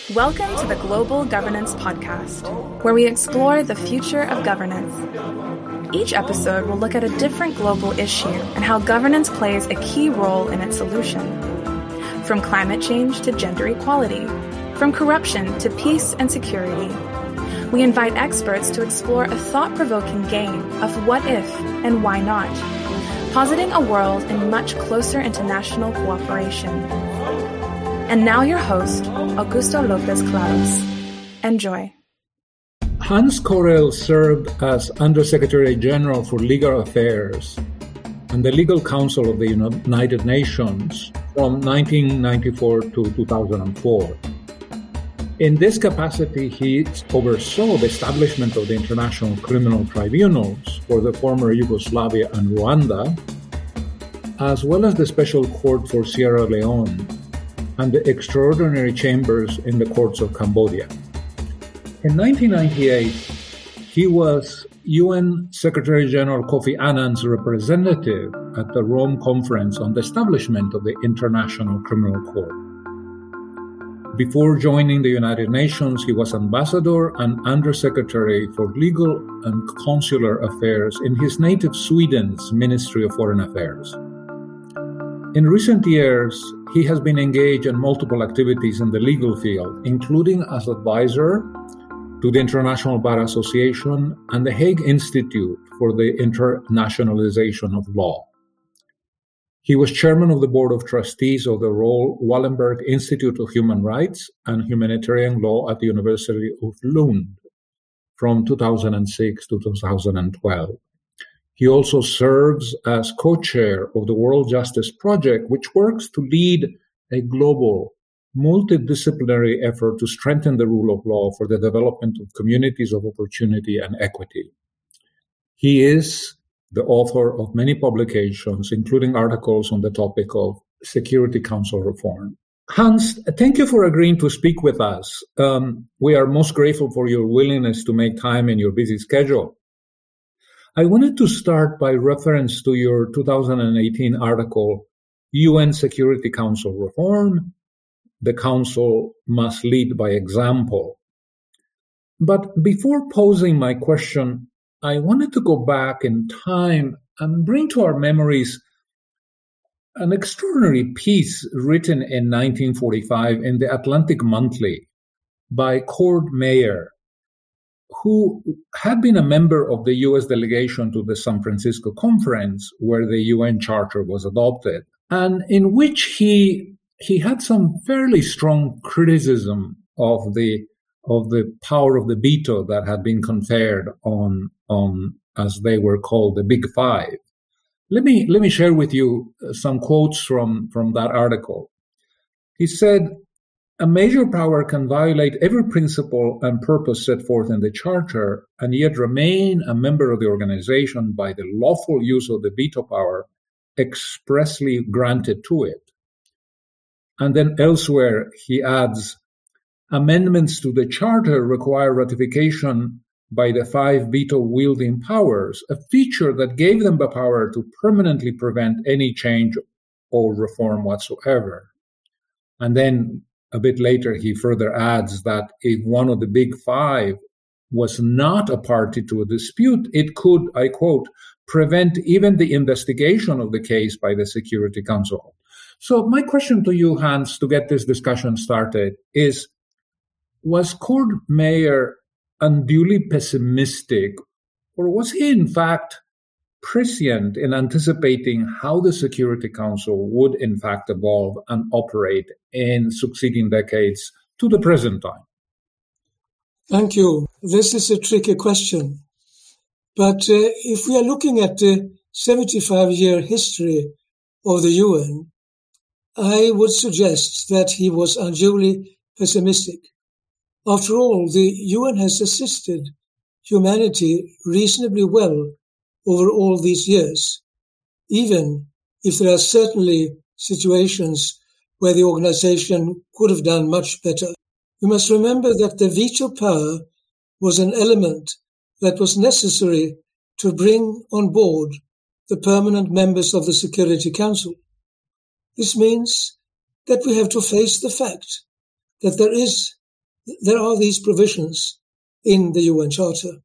Welcome to the Global Governance Podcast, where we explore the future of governance. Each episode will look at a different global issue and how governance plays a key role in its solution. From climate change to gender equality, from corruption to peace and security, we invite experts to explore a thought-provoking game of what if and why not, positing a world in much closer international cooperation. And now your host, Augusto Lopez Claros. Enjoy. Hans Corell served as Undersecretary General for Legal Affairs and the Legal Council of the United Nations from 1994 to 2004. In this capacity, he oversaw the establishment of the International Criminal Tribunals for the former Yugoslavia and Rwanda, as well as the Special Court for Sierra Leone and the extraordinary chambers in the courts of Cambodia. In 1998, he was UN Secretary General Kofi Annan's representative at the Rome Conference on the establishment of the International Criminal Court. Before joining the United Nations, he was ambassador and undersecretary for legal and consular affairs in his native Sweden's Ministry of Foreign Affairs. In recent years, he has been engaged in multiple activities in the legal field, including as advisor to the International Bar Association and the Hague Institute for the Internationalization of Law. He was chairman of the board of trustees of the Roel Wallenberg Institute of Human Rights and Humanitarian Law at the University of Lund from 2006 to 2012. He also serves as co-chair of the World Justice Project, which works to lead a global, multidisciplinary effort to strengthen the rule of law for the development of communities of opportunity and equity. He is the author of many publications, including articles on the topic of Security Council reform. Hans, thank you for agreeing to speak with us. We are most grateful for your willingness to make time in your busy schedule. I wanted to start by reference to your 2018 article, UN Security Council Reform. The Council must lead by example. But before posing my question, I wanted to go back in time and bring to our memories an extraordinary piece written in 1945 in the Atlantic Monthly by Cord Meyer, who had been a member of the U.S. delegation to the San Francisco Conference, where the UN Charter was adopted, and in which he had some fairly strong criticism of the power of the veto that had been conferred on, as they were called, the Big Five. Let me share with you some quotes from that article. He said, "A major power can violate every principle and purpose set forth in the Charter and yet remain a member of the organization by the lawful use of the veto power expressly granted to it." And then elsewhere, he adds, "Amendments to the Charter require ratification by the five veto-wielding powers, a feature that gave them the power to permanently prevent any change or reform whatsoever." And then a bit later, he further adds that if one of the Big Five was not a party to a dispute, it could, I quote, "prevent even the investigation of the case by the Security Council." So my question to you, Hans, to get this discussion started is, was Cord Meyer unduly pessimistic, or was he in fact prescient in anticipating how the Security Council would in fact evolve and operate in succeeding decades to the present time? Thank you. This is a tricky question. But if we are looking at the 75-year history of the UN, I would suggest that he was unduly pessimistic. After all, the UN has assisted humanity reasonably well over all these years, even if there are certainly situations where the organization could have done much better. We must remember that the veto power was an element that was necessary to bring on board the permanent members of the Security Council. This means that we have to face the fact that there is there are these provisions in the UN Charter.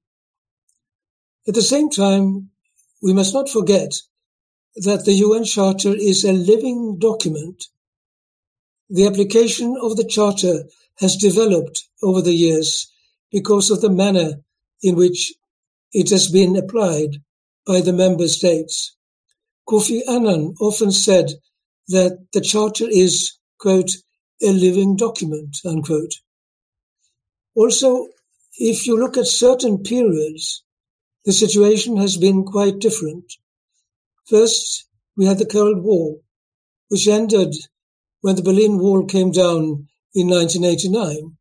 At the same time, we must not forget that the UN Charter is a living document. The application of the Charter has developed over the years because of the manner in which it has been applied by the member states. Kofi Annan often said that the Charter is, quote, a living document, unquote. Also, if you look at certain periods, the situation has been quite different. First, we had the Cold War, which ended when the Berlin Wall came down in 1989.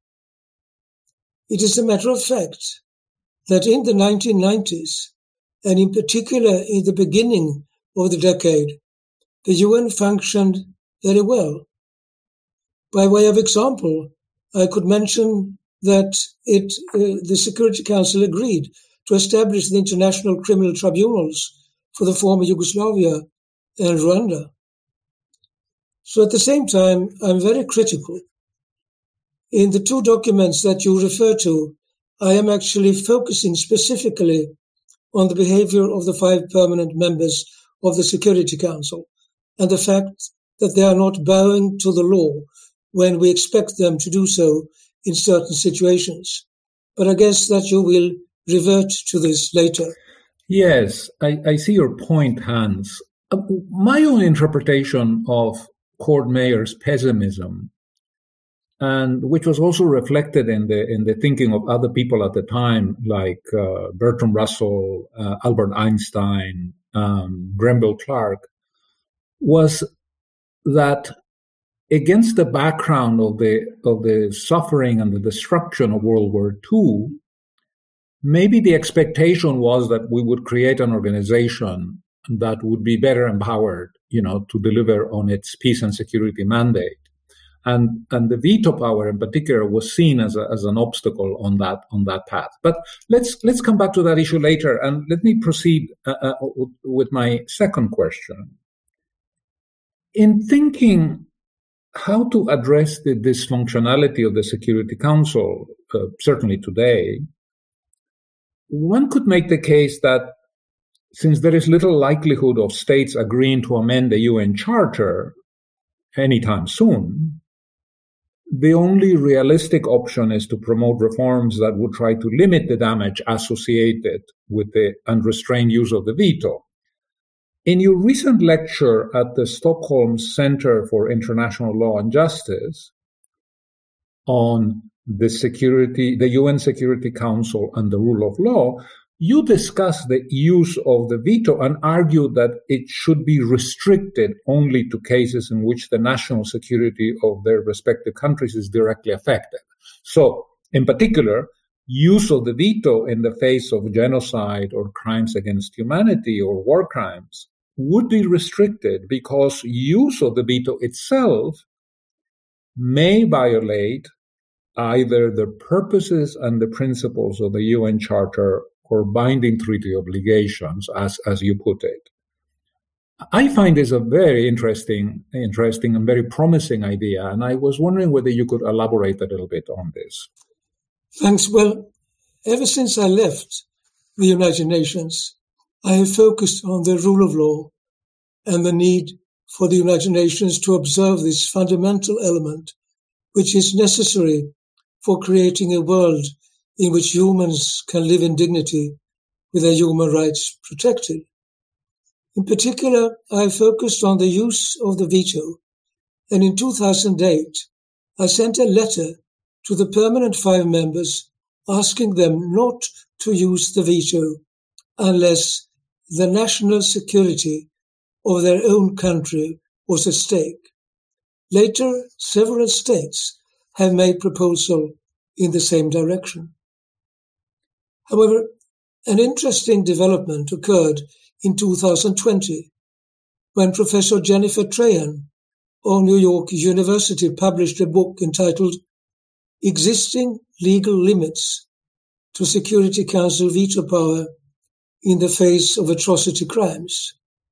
It is a matter of fact that in the 1990s, and in particular in the beginning of the decade, the UN functioned very well. By way of example, I could mention that the Security Council agreed to establish the international criminal tribunals for the former Yugoslavia and Rwanda. So at the same time, I'm very critical. In the two documents that you refer to, I am actually focusing specifically on the behavior of the 5 permanent members of the Security Council and the fact that they are not bowing to the law when we expect them to do so in certain situations. But I guess that you will revert to this later. Yes, I see your point, Hans. My own interpretation of Cord Meier's pessimism, and which was also reflected in the thinking of other people at the time, like Bertrand Russell, Albert Einstein, Grenville Clark, was that against the background of the suffering and the destruction of World War II, maybe the expectation was that we would create an organization that would be better empowered, to deliver on its peace and security mandate. And the veto power in particular was seen as an obstacle on that path. But let's come back to that issue later, and let me proceed with my second question. In thinking how to address the dysfunctionality of the Security Council, certainly today, one could make the case that since there is little likelihood of states agreeing to amend the UN Charter anytime soon, the only realistic option is to promote reforms that would try to limit the damage associated with the unrestrained use of the veto. In your recent lecture at the Stockholm Center for International Law and Justice on the UN Security Council and the rule of law, you discussed the use of the veto and argued that it should be restricted only to cases in which the national security of their respective countries is directly affected. So, in particular, use of the veto in the face of genocide or crimes against humanity or war crimes would be restricted because use of the veto itself may violate either the purposes and the principles of the UN Charter or binding treaty obligations, as you put it. I find this a very interesting and very promising idea, and I was wondering whether you could elaborate a little bit on this. Thanks. Well, ever since I left the United Nations, I have focused on the rule of law and the need for the United Nations to observe this fundamental element, which is necessary for creating a world in which humans can live in dignity with their human rights protected. In particular, I focused on the use of the veto, and in 2008, I sent a letter to the permanent 5 members asking them not to use the veto unless the national security of their own country was at stake. Later, several states have made proposals in the same direction. However, an interesting development occurred in 2020 when Professor Jennifer Trahan of New York University published a book entitled Existing Legal Limits to Security Council Veto Power in the Face of Atrocity Crimes.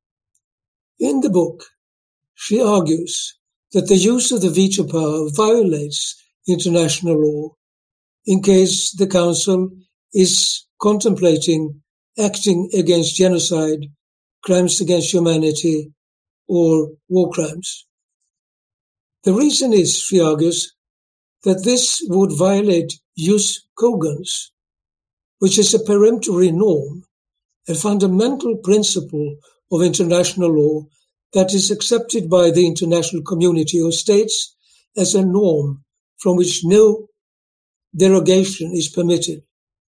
In the book, she argues that the use of the veto power violates international law in case the Council is contemplating acting against genocide, crimes against humanity, or war crimes. The reason is, she argues, that this would violate jus cogens, which is a peremptory norm, a fundamental principle of international law that is accepted by the international community of states as a norm from which no derogation is permitted.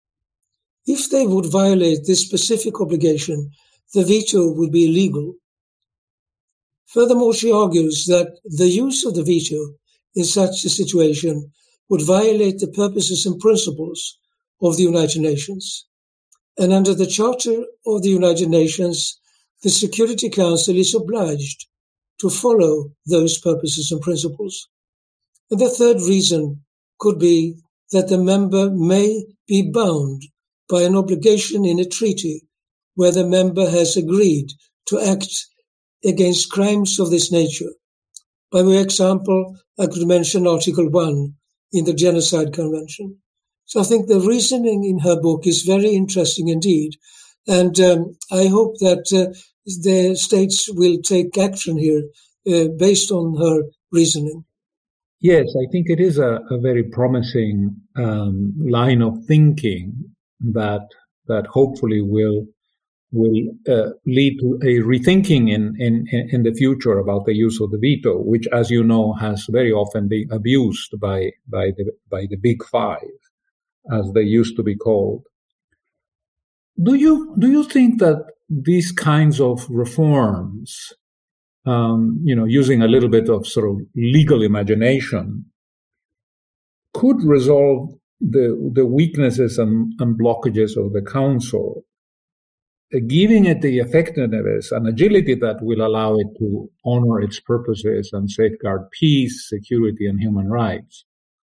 If they would violate this specific obligation, the veto would be illegal. Furthermore, she argues that the use of the veto in such a situation would violate the purposes and principles of the United Nations. And under the Charter of the United Nations, the Security Council is obliged to follow those purposes and principles. And the third reason could be that the member may be bound by an obligation in a treaty where the member has agreed to act against crimes of this nature. By way of example, I could mention Article 1 in the Genocide Convention. So I think the reasoning in her book is very interesting indeed. And I hope that the states will take action here based on her reasoning. Yes, I think it is a very promising line of thinking that hopefully will lead to a rethinking in the future about the use of the veto, which, as you know, has very often been abused by the Big Five, as they used to be called. Do you think that these kinds of reforms, using a little bit of sort of legal imagination, could resolve the weaknesses and blockages of the Council, giving it the effectiveness and agility that will allow it to honor its purposes and safeguard peace, security, and human rights?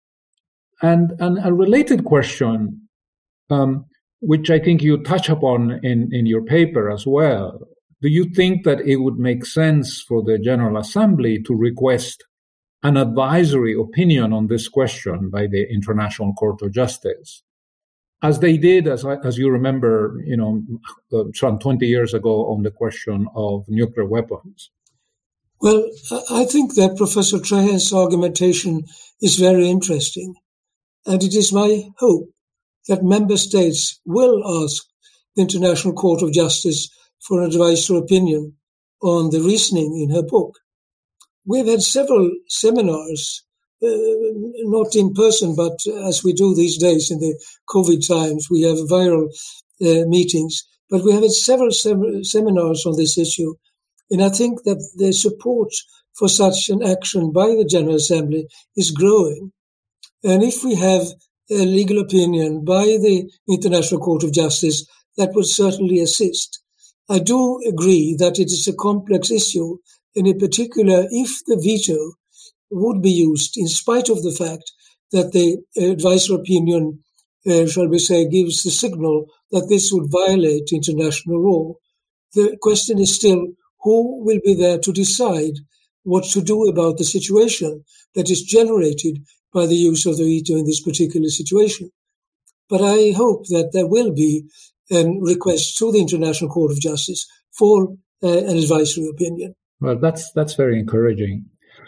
And a related question, which I think you touch upon in your paper as well, do you think that it would make sense for the General Assembly to request an advisory opinion on this question by the International Court of Justice, as they did, as you remember, some 20 years ago on the question of nuclear weapons? Well, I think that Professor Trahan's argumentation is very interesting, and it is my hope that member states will ask the International Court of Justice for an advice or opinion on the reasoning in her book. We've had several seminars, not in person, but as we do these days in the COVID times, we have viral meetings, but we have had several seminars on this issue. And I think that the support for such an action by the General Assembly is growing. And if we have a legal opinion by the International Court of Justice, that would certainly assist. I do agree that it is a complex issue, and in particular, if the veto would be used, in spite of the fact that the advice or opinion, shall we say, gives the signal that this would violate international law, the question is still who will be there to decide what to do about the situation that is generated by the use of the veto in this particular situation. But I hope that there will be a request to the International Court of Justice for an advisory opinion. Well, that's very encouraging.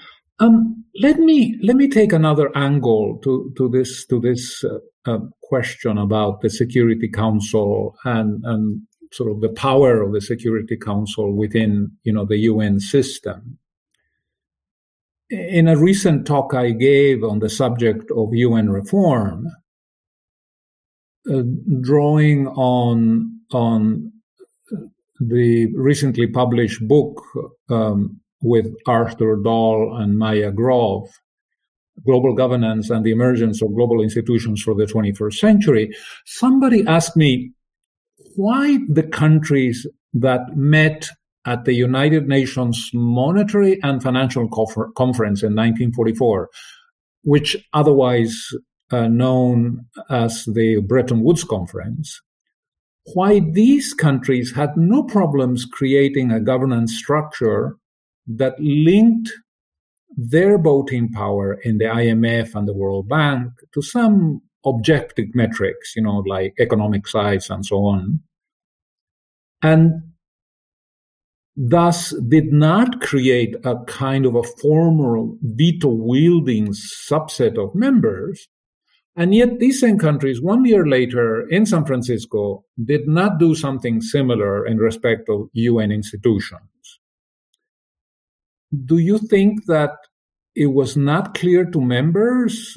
Let me take another angle to this question about the Security Council and sort of the power of the Security Council within the UN system. In a recent talk I gave on the subject of UN reform, drawing on the recently published book with Arthur Dahl and Maya Grove, Global Governance and the Emergence of Global Institutions for the 21st Century, somebody asked me why the countries that met at the United Nations Monetary and Financial Conference in 1944, which otherwise known as the Bretton Woods Conference, why these countries had no problems creating a governance structure that linked their voting power in the IMF and the World Bank to some objective metrics, like economic size and so on, and thus did not create a kind of a formal veto-wielding subset of members. And yet these same countries, 1 year later in San Francisco, did not do something similar in respect of UN institutions. Do you think that it was not clear to members,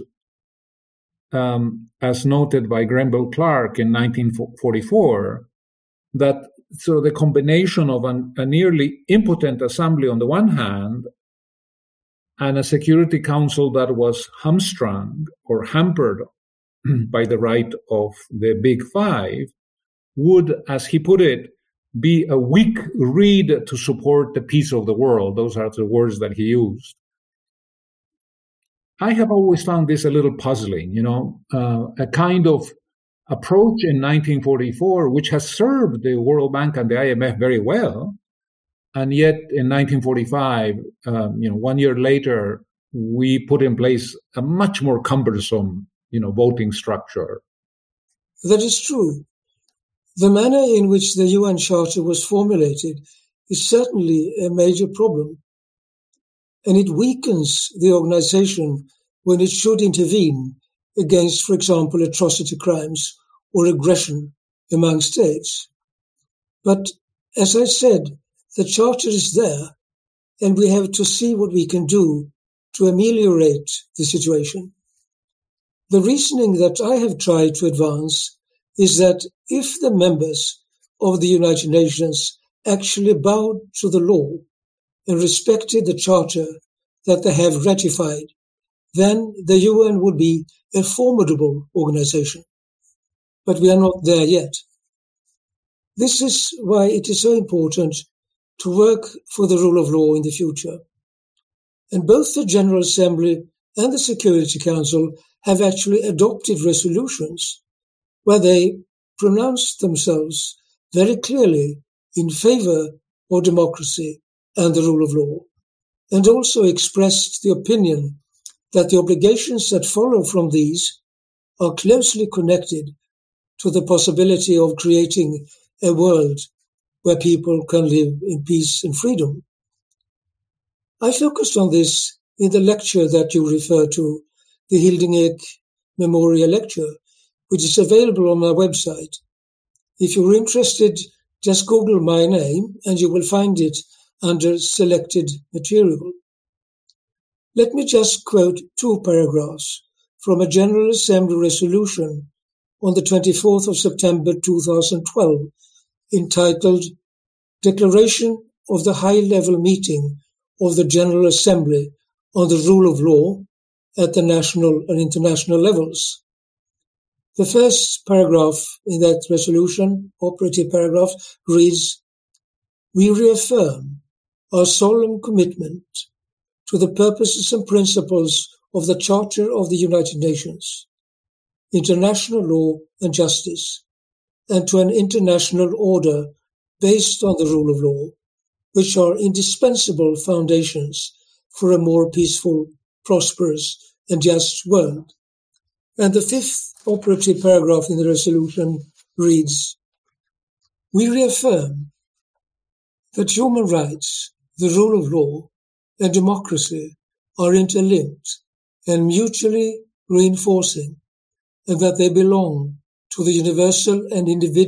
as noted by Grenville Clark in 1944, that the combination of a nearly impotent assembly on the one hand and a Security Council that was hamstrung or hampered by the right of the Big Five would, as he put it, be a weak reed to support the peace of the world? Those are the words that he used. I have always found this a little puzzling, a kind of approach in 1944, which has served the World Bank and the IMF very well. And yet in 1945, 1 year later, we put in place a much more cumbersome, voting structure. That is true. The manner in which the UN Charter was formulated is certainly a major problem. And it weakens the organization when it should intervene against, for example, atrocity crimes or aggression among states. But as I said, the Charter is there, and we have to see what we can do to ameliorate the situation. The reasoning that I have tried to advance is that if the members of the United Nations actually bowed to the law and respected the Charter that they have ratified, then the UN would be a formidable organization. But we are not there yet. This is why it is so important to work for the rule of law in the future. And both the General Assembly and the Security Council have actually adopted resolutions where they pronounced themselves very clearly in favor of democracy and the rule of law, and also expressed the opinion that the obligations that follow from these are closely connected to the possibility of creating a world where people can live in peace and freedom. I focused on this in the lecture that you refer to, the Hilding Eek Memorial Lecture, which is available on my website. If you're interested, just Google my name and you will find it under selected material. Let me just quote 2 paragraphs from a General Assembly resolution on the 24th of September 2012, entitled Declaration of the High-Level Meeting of the General Assembly on the Rule of Law at the national and international levels. The first paragraph in that resolution, operative paragraph, reads, "We reaffirm our solemn commitment to the purposes and principles of the Charter of the United Nations, international law and justice, and to an international order based on the rule of law, which are indispensable foundations for a more peaceful, prosperous, and just world." And the 5th operative paragraph in the resolution reads, "We reaffirm that human rights, the rule of law, and democracy are interlinked and mutually reinforcing, and that they belong to the universal and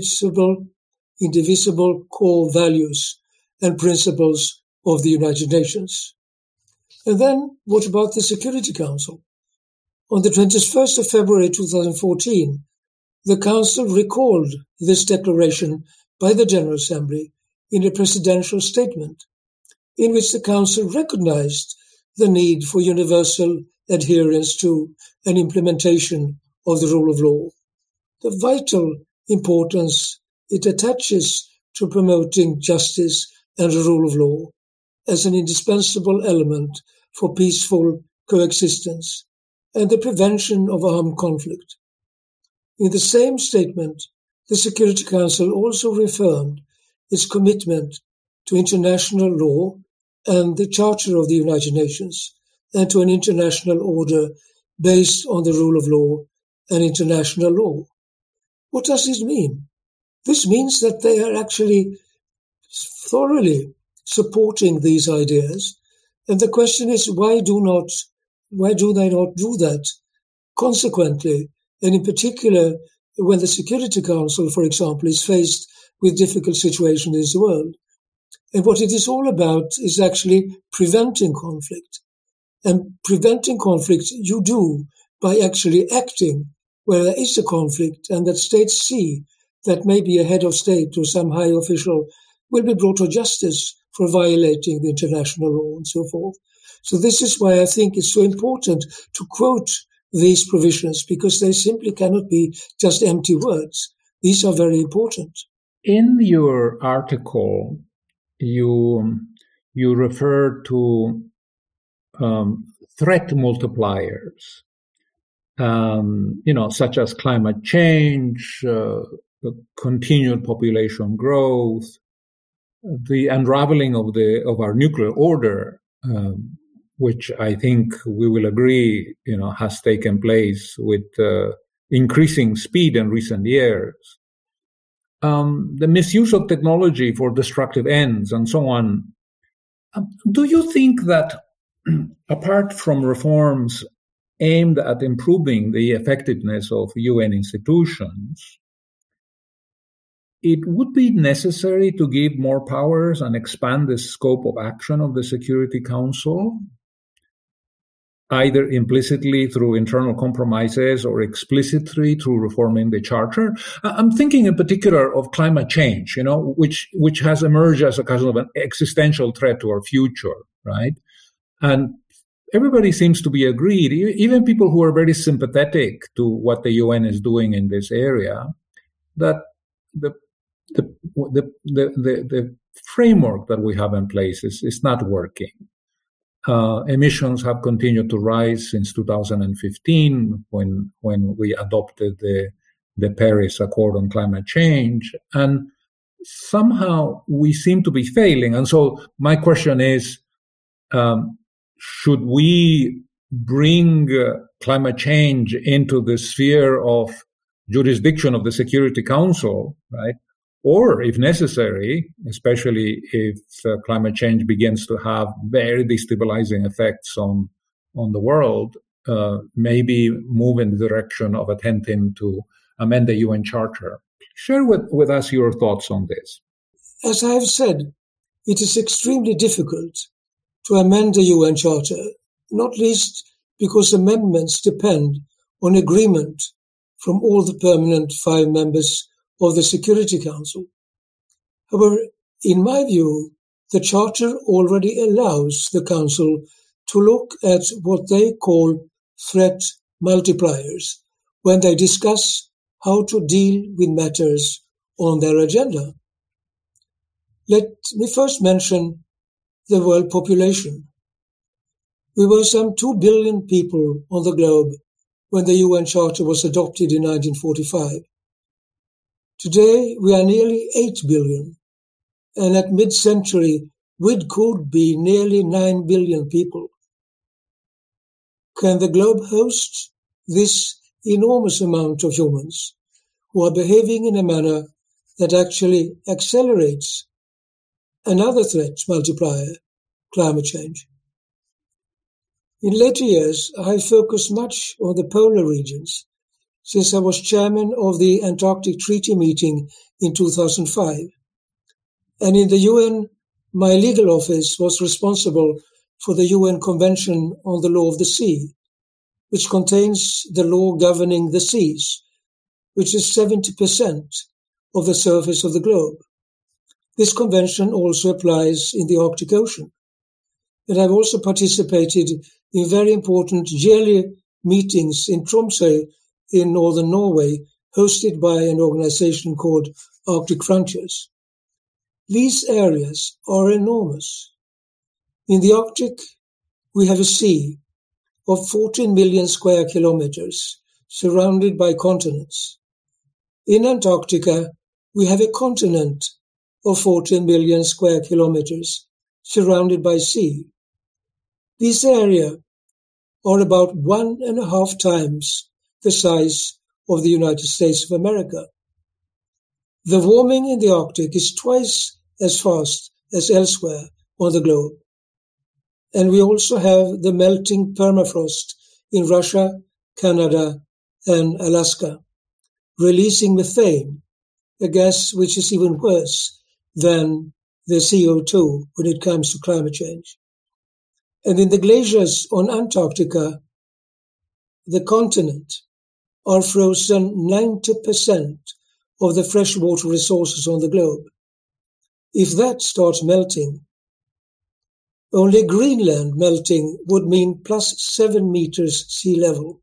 indivisible core values and principles of the United Nations." And then, what about the Security Council? On the 21st of February 2014, the Council recalled this declaration by the General Assembly in a presidential statement, in which the Council recognized the need for universal adherence to and implementation of the rule of law, the vital importance it attaches to promoting justice and the rule of law as an indispensable element for peaceful coexistence and the prevention of armed conflict. In the same statement, the Security Council also reaffirmed its commitment to international law and the Charter of the United Nations, and to an international order based on the rule of law and international law. What does this mean? This means that they are actually thoroughly supporting these ideas. And the question is, why do they not do that consequently? And in particular, when the Security Council, for example, is faced with difficult situations in the world. And what it is all about is actually preventing conflict. And preventing conflict you do by actually acting where there is a conflict and that states see that maybe a head of state or some high official will be brought to justice for violating the international law and so forth. So this is why I think it's so important to quote these provisions, because they simply cannot be just empty words. These are very important. In your article, you refer to threat multipliers, such as climate change, continued population growth, the unraveling of our nuclear order, which I think we will agree, has taken place with increasing speed in recent years. The misuse of technology for destructive ends and so on. Do you think that apart from reforms aimed at improving the effectiveness of UN institutions, it would be necessary to give more powers and expand the scope of action of the Security Council, either implicitly through internal compromises or explicitly through reforming the Charter? I'm thinking in particular of climate change, which has emerged as a kind of an existential threat to our future, right? And everybody seems to be agreed, even people who are very sympathetic to what the UN is doing in this area, that the framework that we have in place is not working. Emissions have continued to rise since 2015, when we adopted the Paris Accord on climate change, and somehow we seem to be failing. And so my question is, should we bring climate change into the sphere of jurisdiction of the Security Council, right? Or, if necessary, especially if climate change begins to have very destabilizing effects on the world, maybe move in the direction of attempting to amend the UN Charter. Share with us your thoughts on this. As I have said, it is extremely difficult to amend the UN Charter, not least because amendments depend on agreement from all the permanent 5 members of the Security Council. However, in my view, the Charter already allows the Council to look at what they call threat multipliers when they discuss how to deal with matters on their agenda. Let me first mention the world population. We were some 2 billion people on the globe when the UN Charter was adopted in 1945. Today, we are nearly 8 billion, and at mid-century, we could be nearly 9 billion people. Can the globe host this enormous amount of humans who are behaving in a manner that actually accelerates another threat multiplier, climate change? In later years, I focused much on the polar regions, since I was chairman of the Antarctic Treaty Meeting in 2005. And in the UN, my legal office was responsible for the UN Convention on the Law of the Sea, which contains the law governing the seas, which is 70% of the surface of the globe. This convention also applies in the Arctic Ocean. And I've also participated in very important yearly meetings in Tromsø in northern Norway, hosted by an organization called Arctic Frontiers. These areas are enormous. In the Arctic, we have a sea of 14 million square kilometers, surrounded by continents. In Antarctica, we have a continent of 14 million square kilometers, surrounded by sea. These areas are about 1.5 times the size of the United States of America. The warming in the Arctic is twice as fast as elsewhere on the globe. And we also have the melting permafrost in Russia, Canada, and Alaska, releasing methane, a gas which is even worse than the CO2 when it comes to climate change. And in the glaciers on Antarctica, the continent are frozen 90% of the freshwater resources on the globe. If that starts melting, only Greenland melting would mean plus 7 meters sea level.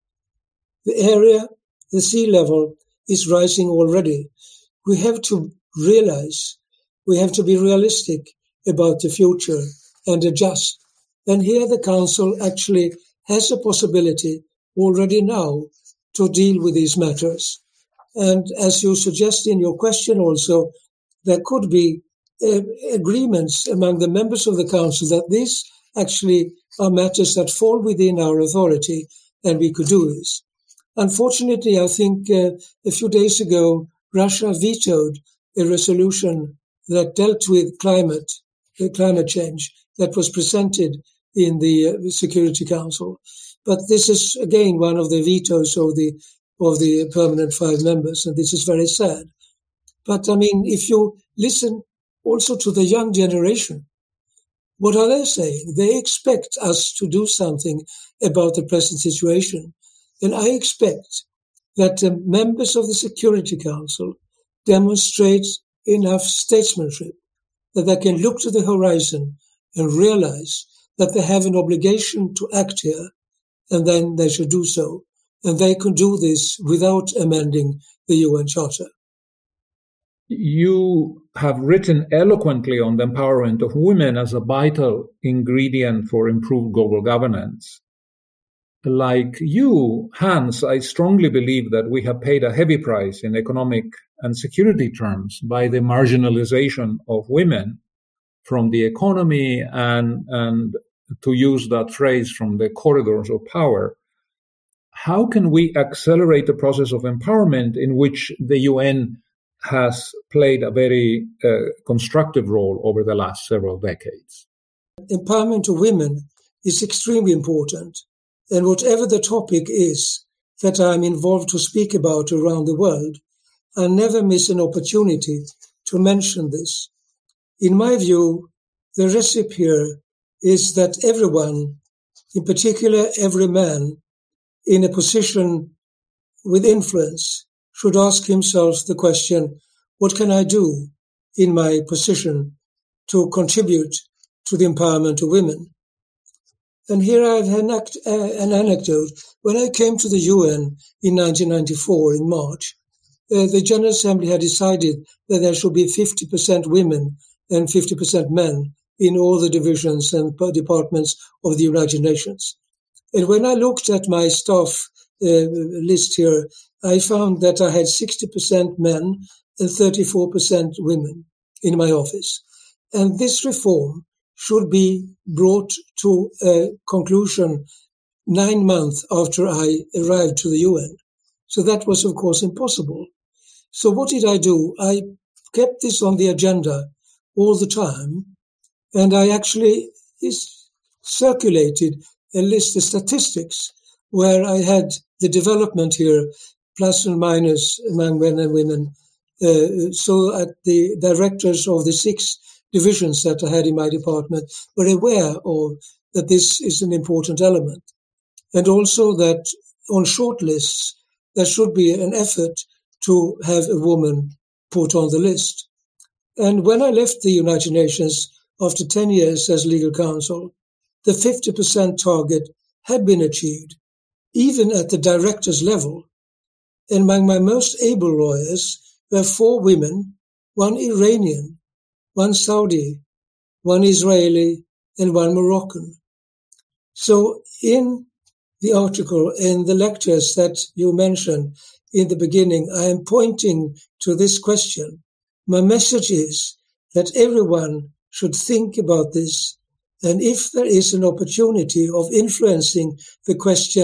The sea level is rising already. We have to realize, we have to be realistic about the future and adjust. And here the Council actually has a possibility already now to deal with these matters. And as you suggest in your question also, there could be agreements among the members of the Council that these actually are matters that fall within our authority and we could do this. Unfortunately, I think a few days ago, Russia vetoed a resolution that dealt with climate change that was presented in the Security Council. But this is, again, one of the vetoes of the permanent 5 members, and this is very sad. But, I mean, if you listen also to the young generation, what are they saying? They expect us to do something about the present situation. And I expect that the members of the Security Council demonstrate enough statesmanship that they can look to the horizon and realize that they have an obligation to act here, and then they should do so. And they can do this without amending the UN Charter. You have written eloquently on the empowerment of women as a vital ingredient for improved global governance. Like you, Hans, I strongly believe that we have paid a heavy price in economic and security terms by the marginalization of women from the economy and to use that phrase, from the corridors of power. How can we accelerate the process of empowerment in which the UN has played a very constructive role over the last several decades? Empowerment of women is extremely important. And whatever the topic is that I'm involved to speak about around the world, I never miss an opportunity to mention this. In my view, the recipe here is that everyone, in particular every man in a position with influence, should ask himself the question, what can I do in my position to contribute to the empowerment of women? And here I have an anecdote. When I came to the UN in 1994, in March, the General Assembly had decided that there should be 50% women and 50% men in all the divisions and departments of the United Nations. And when I looked at my staff list here, I found that I had 60% men and 34% women in my office. And this reform should be brought to a conclusion 9 months after I arrived to the UN. So that was, of course, impossible. So what did I do? I kept this on the agenda all the time, and I actually circulated a list of statistics where I had the development here, plus and minus among men and women. So at the directors of the 6 divisions that I had in my department were aware of that this is an important element. And also that on short lists, there should be an effort to have a woman put on the list. And when I left the United Nations after 10 years as legal counsel, the 50% target had been achieved, even at the director's level. And among my most able lawyers were 4 women, 1 Iranian, 1 Saudi, 1 Israeli, and 1 Moroccan. So in the article, in the lectures that you mentioned in the beginning, I am pointing to this question. My message is that everyone should think about this, and if there is an opportunity of influencing the question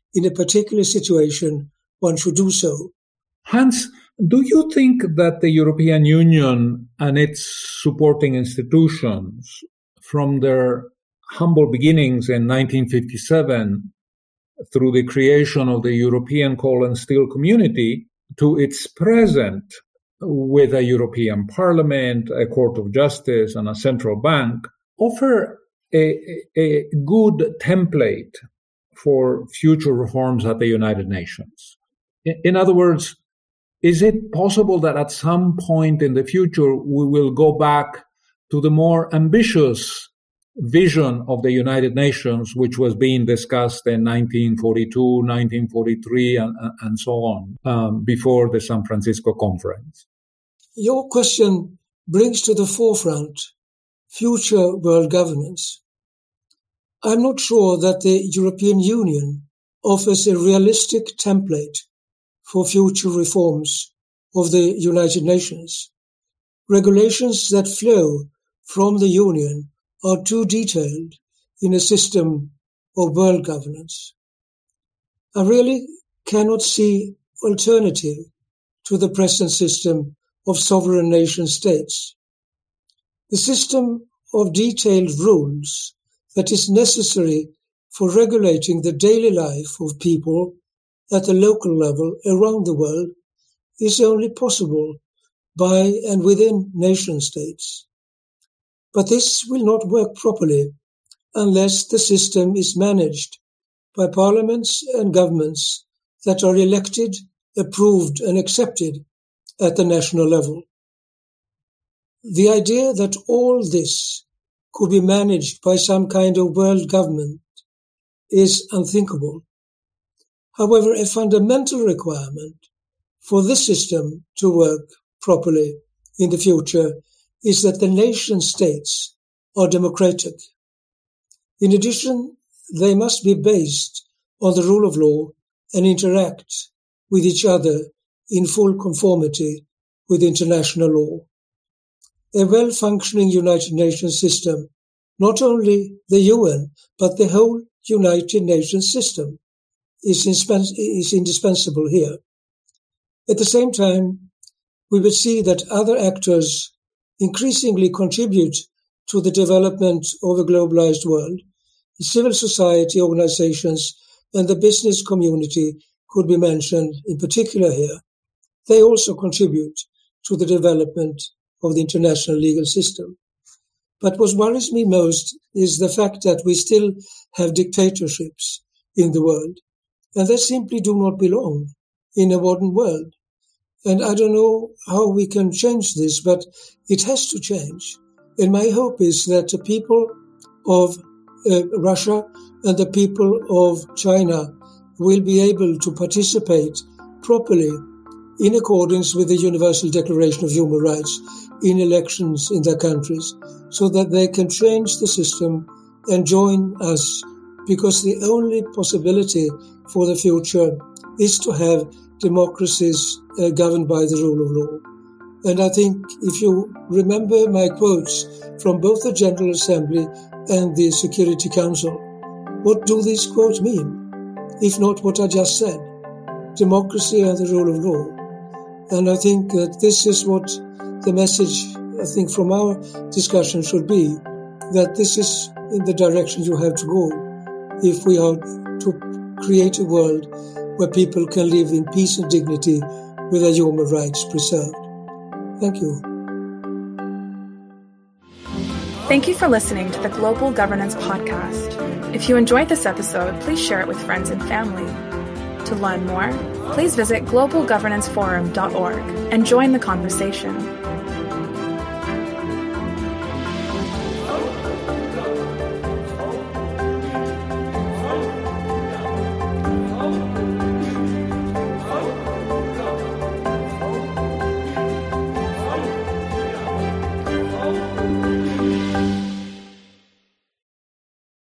in a particular situation, one should do so. Hans, do you think that the European Union and its supporting institutions, from their humble beginnings in 1957 through the creation of the European Coal and Steel Community to its present with a European Parliament, a Court of Justice, and a central bank, offer a good template for future reforms at the United Nations? In other words, is it possible that at some point in the future we will go back to the more ambitious vision of the United Nations, which was being discussed in 1942, 1943, and so on, before the San Francisco Conference? Your question brings to the forefront future world governance. I'm not sure that the European Union offers a realistic template for future reforms of the United Nations. Regulations that flow from the Union are too detailed in a system of world governance. I really cannot see alternative to the present system of sovereign nation states. The system of detailed rules that is necessary for regulating the daily life of people at the local level around the world is only possible by and within nation states. But this will not work properly unless the system is managed by parliaments and governments that are elected, approved, and accepted at the national level. The idea that all this could be managed by some kind of world government is unthinkable. However, a fundamental requirement for this system to work properly in the future is that the nation states are democratic. In addition, they must be based on the rule of law and interact with each other in full conformity with international law. A well-functioning United Nations system, not only the UN, but the whole United Nations system, is indispensable here. At the same time, we will see that other actors increasingly contribute to the development of a globalized world. Civil society organizations and the business community could be mentioned in particular here. They also contribute to the development of the international legal system. But what worries me most is the fact that we still have dictatorships in the world, and they simply do not belong in a modern world. And I don't know how we can change this, but it has to change. And my hope is that the people of Russia and the people of China will be able to participate properly in accordance with the Universal Declaration of Human Rights in elections in their countries, so that they can change the system and join us, because the only possibility for the future is to have democracies governed by the rule of law. And I think if you remember my quotes from both the General Assembly and the Security Council, what do these quotes mean, if not what I just said? Democracy and the rule of law. And I think that this is what the message, I think, from our discussion should be, that this is in the direction you have to go if we are to create a world where people can live in peace and dignity with their human rights preserved. Thank you. Thank you for listening to the Global Governance Podcast. If you enjoyed this episode, please share it with friends and family. To learn more, please visit globalgovernanceforum.org and join the conversation.